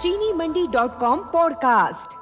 चीनीमंडी.com podcast.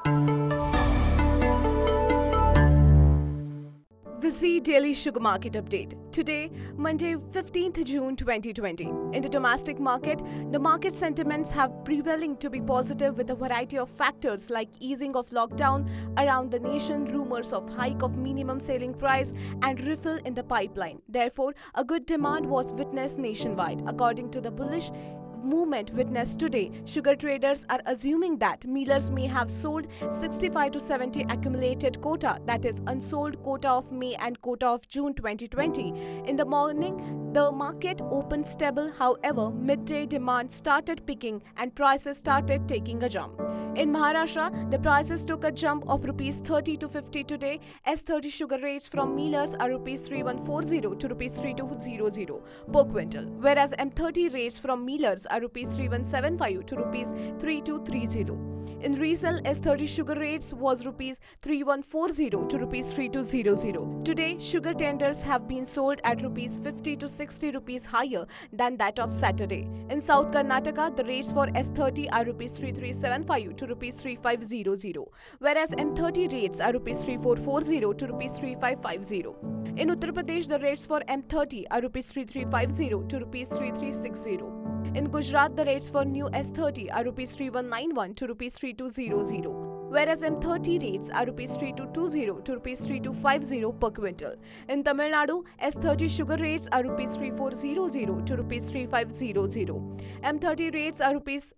Visi Daily Sugar Market Update. Today, Monday, 15th June 2020. In the domestic market, the market sentiments have prevailing to be positive with a variety of factors like easing of lockdown around the nation, rumors of hike of minimum selling price, and refill in the pipeline. Therefore, a good demand was witnessed nationwide. According to the bullish movement witnessed today, sugar traders are assuming that millers may have sold 65 to 70 accumulated quota, that is unsold quota of May and quota of June 2020. In the morning, the market opened stable. However, midday demand started picking and prices started taking a jump. In Maharashtra, the prices took a jump of rupees 30 to 50 today. S30 sugar rates from millers are rupees 3140 to rupees 3200 per quintal, whereas M30 rates from millers are rupees 3175 to rupees 3230. In resale, S30 sugar rates was rupees 3140 to rupees 3200. Today, sugar tenders have been sold at rupees 50 to 60 rupees higher than that of Saturday. In South Karnataka, the rates for S30 are rupees 3375 to rupees 3500, whereas M30 rates are rupees 3440 to rupees 3550. In Uttar Pradesh, the rates for M30 are rupees 3350 to rupees 3360. In Gujarat, the rates for new S30 are rupees 3191 to rupees 3200, whereas M30 rates are rupees 3220 to rupees 3250 per quintal. In Tamil Nadu, S30 sugar rates are rupees 3400 to rupees 3500. M30 rates are rupees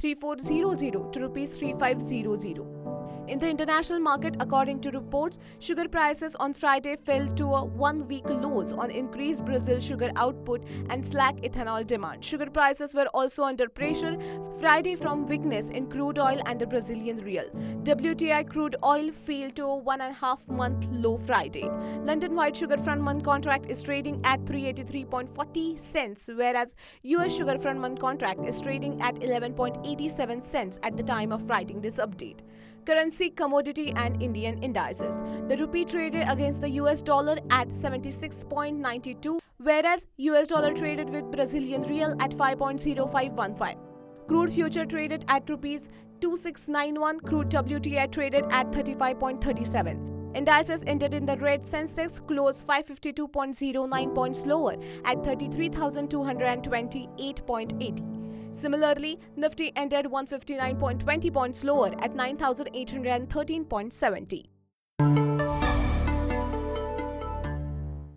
3400 to rupees 3500. In the international market, according to reports, sugar prices on Friday fell to a one-week lows on increased Brazil sugar output and slack ethanol demand. Sugar prices were also under pressure Friday from weakness in crude oil and the Brazilian real. WTI crude oil fell to a 1.5-month low Friday. London white sugar front month contract is trading at 383.40 cents, whereas US sugar front month contract is trading at 11.87 cents at the time of writing this update. Currency, commodity and Indian indices. The rupee traded against the US dollar at 76.92, whereas US dollar traded with Brazilian real at 5.0515. Crude future traded at rupees 2691. Crude WTI traded at 35.37. Indices ended in the red. Sensex closed 552.09 points lower at 33,228.80. Similarly, Nifty ended 159.20 points lower at 9,813.70.